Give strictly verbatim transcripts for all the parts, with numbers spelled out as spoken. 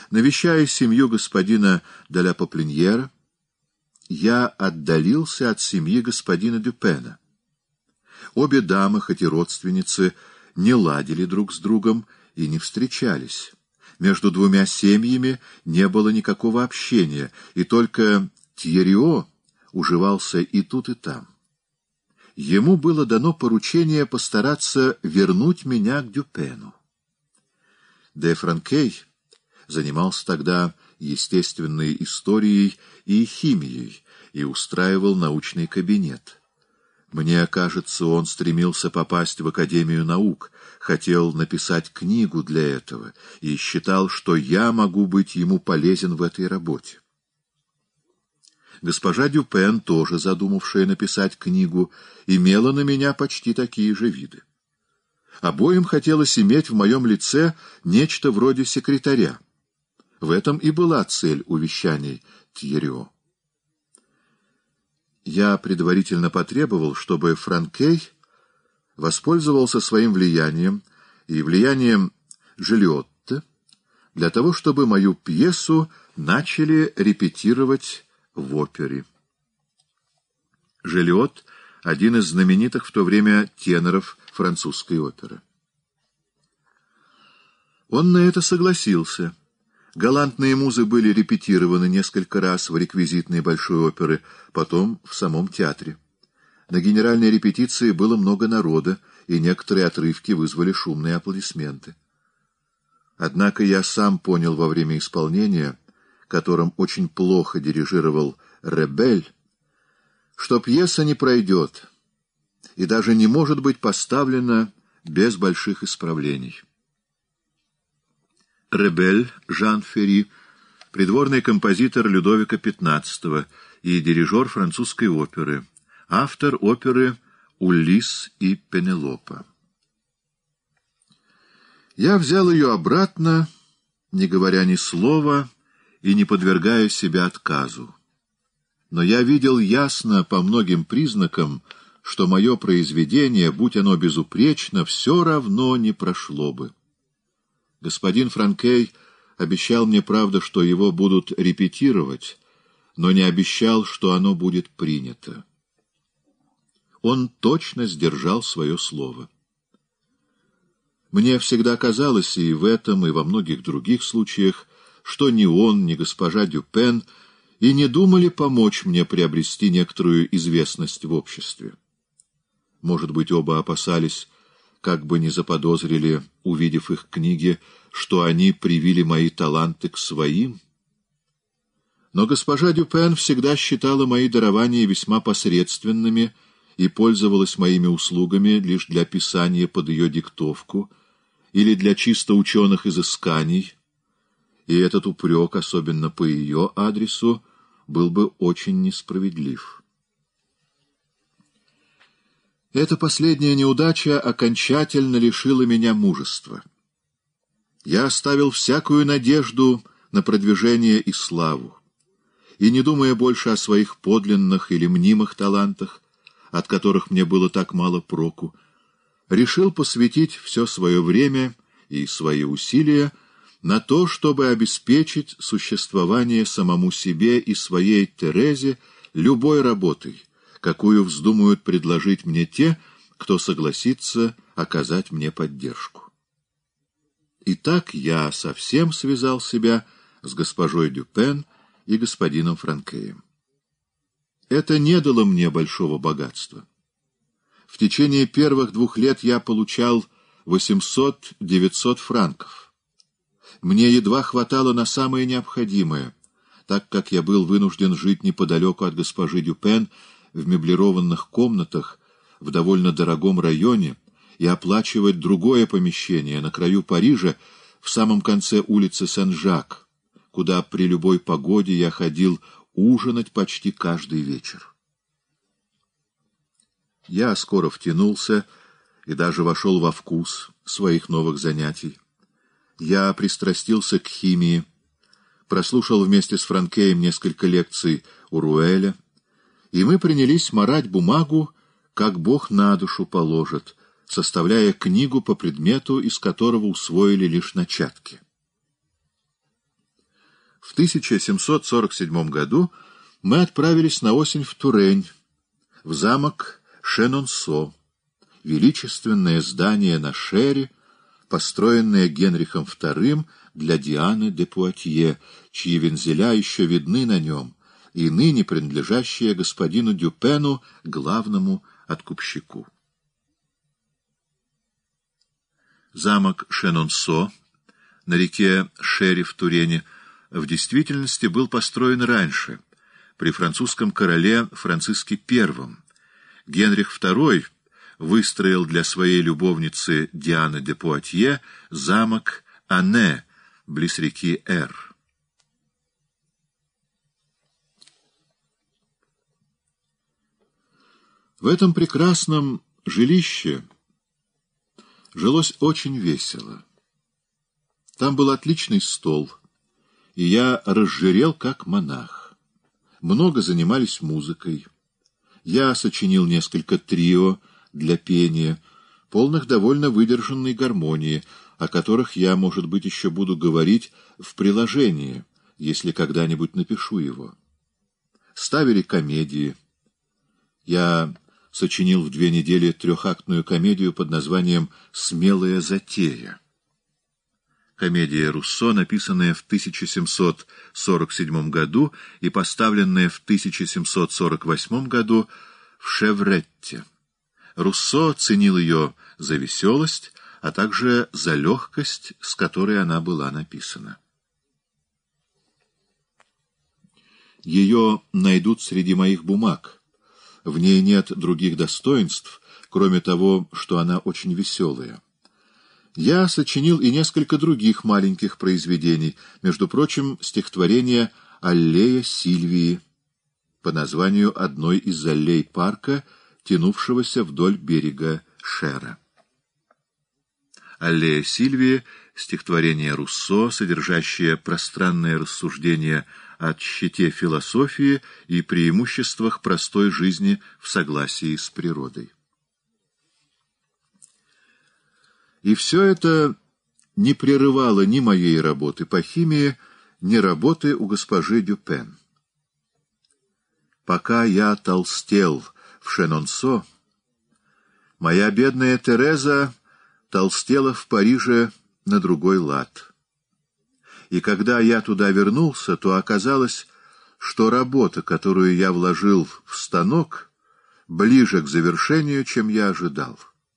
Навещая семью господина де ла Попленьера, я отдалился от семьи господина Дюпена. Обе дамы, хоть и родственницы, не ладили друг с другом и не встречались. Между двумя семьями не было никакого общения, и только Тьеррио уживался и тут, и там. Ему было дано поручение постараться вернуть меня к Дюпену. Де Франкей занимался тогда естественной историей и химией и устраивал научный кабинет. Мне кажется, он стремился попасть в Академию наук, хотел написать книгу для этого и считал, что я могу быть ему полезен в этой работе. Госпожа Дюпен, тоже задумавшая написать книгу, имела на меня почти такие же виды. Обоим хотелось иметь в моем лице нечто вроде секретаря. В этом и была цель увещаний Тьеррио. Я предварительно потребовал, чтобы Франкей воспользовался своим влиянием и влиянием Жильотте для того, чтобы мою пьесу начали репетировать в опере. Жильот — один из знаменитых в то время теноров французской оперы. Он на это согласился. Галантные музы были репетированы несколько раз в реквизитной большой оперы, потом в самом театре. На генеральной репетиции было много народа, и некоторые отрывки вызвали шумные аплодисменты. Однако я сам понял во время исполнения, которым очень плохо дирижировал Ребель, что пьеса не пройдет и даже не может быть поставлена без больших исправлений. Ребель Жан Ферри, придворный композитор Людовика пятнадцатого и дирижер французской оперы, автор оперы «Улисс и Пенелопа». Я взял ее обратно, не говоря ни слова и не подвергая себя отказу. Но я видел ясно по многим признакам, что мое произведение, будь оно безупречно, все равно не прошло бы. Господин Франкей обещал мне, правда, что его будут репетировать, но не обещал, что оно будет принято. Он точно сдержал свое слово. Мне всегда казалось и в этом, и во многих других случаях, что ни он, ни госпожа Дюпен и не думали помочь мне приобрести некоторую известность в обществе. Может быть, оба опасались, как бы не заподозрили, увидев их книги, что они привили мои таланты к своим. Но госпожа Дюпен всегда считала мои дарования весьма посредственными и пользовалась моими услугами лишь для писания под ее диктовку или для чисто ученых изысканий, и этот упрек, особенно по ее адресу, был бы очень несправедлив. Эта последняя неудача окончательно лишила меня мужества. Я оставил всякую надежду на продвижение и славу, и, не думая больше о своих подлинных или мнимых талантах, от которых мне было так мало проку, решил посвятить все свое время и свои усилия на то, чтобы обеспечить существование самому себе и своей Терезе любой работой, какую вздумают предложить мне те, кто согласится оказать мне поддержку. Итак, я совсем связал себя с госпожой Дюпен и господином Франкеем. Это не дало мне большого богатства. В течение первых двух лет я получал восемьсот-девятьсот франков. Мне едва хватало на самое необходимое, так как я был вынужден жить неподалеку от госпожи Дюпен в меблированных комнатах в довольно дорогом районе и оплачивать другое помещение на краю Парижа в самом конце улицы Сен-Жак, куда при любой погоде я ходил ужинать почти каждый вечер. Я скоро втянулся и даже вошел во вкус своих новых занятий. Я пристрастился к химии, прослушал вместе с Франкеем несколько лекций у Руэля, и мы принялись марать бумагу, как Бог на душу положит, составляя книгу по предмету, из которого усвоили лишь начатки. В тысяча семьсот сорок седьмом году мы отправились на осень в Турень, в замок Шенонсо, величественное здание на Шере, построенное Генрихом вторым для Дианы де Пуатье, чьи вензеля еще видны на нем, и ныне принадлежащее господину Дюпену, главному откупщику. Замок Шенонсо на реке Шере в Турене в действительности был построен раньше, при французском короле Франциске Первом. Генрих второй выстроил для своей любовницы Дианы де Пуатье замок Ане, близ реки Эр. В этом прекрасном жилище жилось очень весело. Там был отличный стол, и я разжирел как монах. Много занимались музыкой. Я сочинил несколько трио для пения, полных довольно выдержанной гармонии, о которых я, может быть, еще буду говорить в приложении, если когда-нибудь напишу его. Ставили комедии. Я сочинил в две недели трехактную комедию под названием «Смелая затея». Комедия Руссо, написанная в тысяча семьсот сорок седьмом году и поставленная в тысяча семьсот сорок восьмом году в Шевретте. Руссо ценил ее за веселость, а также за легкость, с которой она была написана. Ее найдут среди моих бумаг. В ней нет других достоинств, кроме того, что она очень веселая. Я сочинил и несколько других маленьких произведений, между прочим, стихотворение «Аллея Сильвии» по названию одной из аллей парка, тянувшегося вдоль берега Шера. «Аллея Сильвии» — стихотворение Руссо, содержащее пространное рассуждение о тщете философии и преимуществах простой жизни в согласии с природой. И все это не прерывало ни моей работы по химии, ни работы у госпожи Дюпен. Пока я толстел в Шенонсо, моя бедная Тереза толстела в Париже на другой лад. И когда я туда вернулся, то оказалось, что работа, которую я вложил в станок, ближе к завершению, чем я ожидал.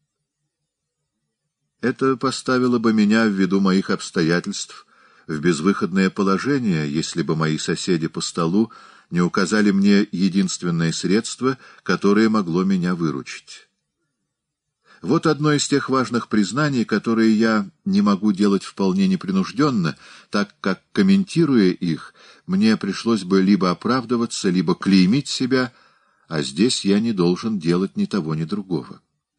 Это поставило бы меня, ввиду моих обстоятельств, в безвыходное положение, если бы мои соседи по столу не указали мне единственное средство, которое могло меня выручить. Вот одно из тех важных признаний, которые я не могу делать вполне непринужденно, так как, комментируя их, мне пришлось бы либо оправдываться, либо клеймить себя, а здесь я не должен делать ни того, ни другого.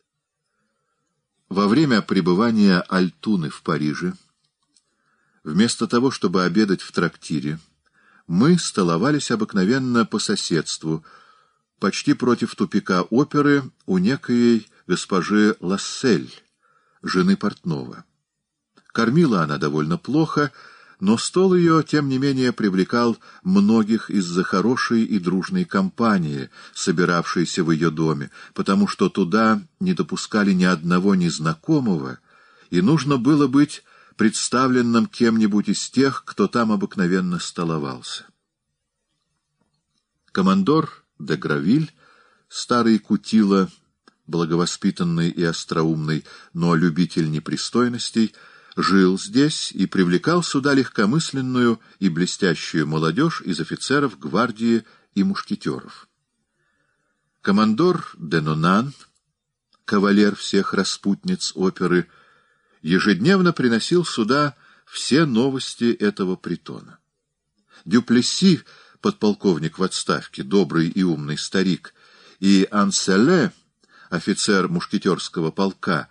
Во время пребывания Альтуны в Париже, вместо того, чтобы обедать в трактире, мы столовались обыкновенно по соседству, почти против тупика оперы у некоей госпожи Лассель, жены портного. Кормила она довольно плохо, но стол ее, тем не менее, привлекал многих из-за хорошей и дружной компании, собиравшейся в ее доме, потому что туда не допускали ни одного незнакомого, и нужно было быть представленным кем-нибудь из тех, кто там обыкновенно столовался. Командор де Гравиль, старый кутила, благовоспитанный и остроумный, но любитель непристойностей, жил здесь и привлекал сюда легкомысленную и блестящую молодежь из офицеров гвардии и мушкетеров. Командор де Нонан, кавалер всех распутниц оперы, ежедневно приносил сюда все новости этого притона. Дюплесси, подполковник в отставке, добрый и умный старик, и Анселе, офицер мушкетерского полка,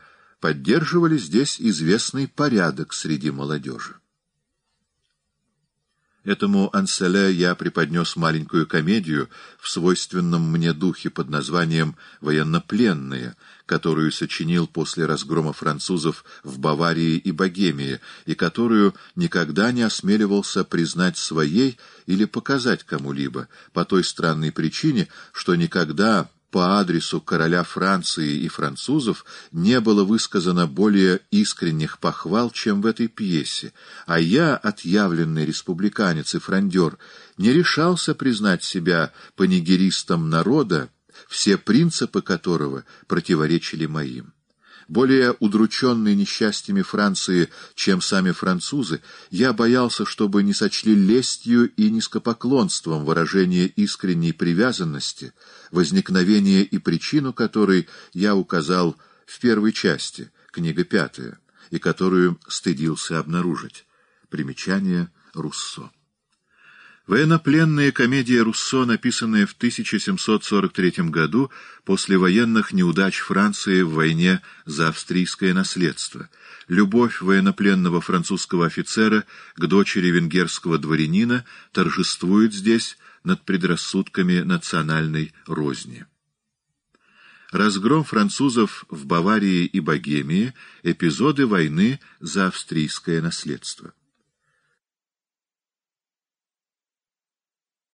поддерживали здесь известный порядок среди молодежи. Этому Анселе я преподнес маленькую комедию в свойственном мне духе под названием «Военнопленные», которую сочинил после разгрома французов в Баварии и Богемии, и которую никогда не осмеливался признать своей или показать кому-либо, по той странной причине, что никогда по адресу короля Франции и французов не было высказано более искренних похвал, чем в этой пьесе, а я, отъявленный республиканец и фрондер, не решался признать себя панигеристом народа, все принципы которого противоречили моим. Более удрученный несчастьями Франции, чем сами французы, я боялся, чтобы не сочли лестью и низкопоклонством выражение искренней привязанности, возникновение и причину которой я указал в первой части, книга пятая, и которую стыдился обнаружить. Примечание Руссо. Военнопленная комедия Руссо, написанная в тысяча семьсот сорок третьем году после военных неудач Франции в войне за австрийское наследство. Любовь военнопленного французского офицера к дочери венгерского дворянина торжествует здесь над предрассудками национальной розни. Разгром французов в Баварии и Богемии. Эпизоды войны за австрийское наследство.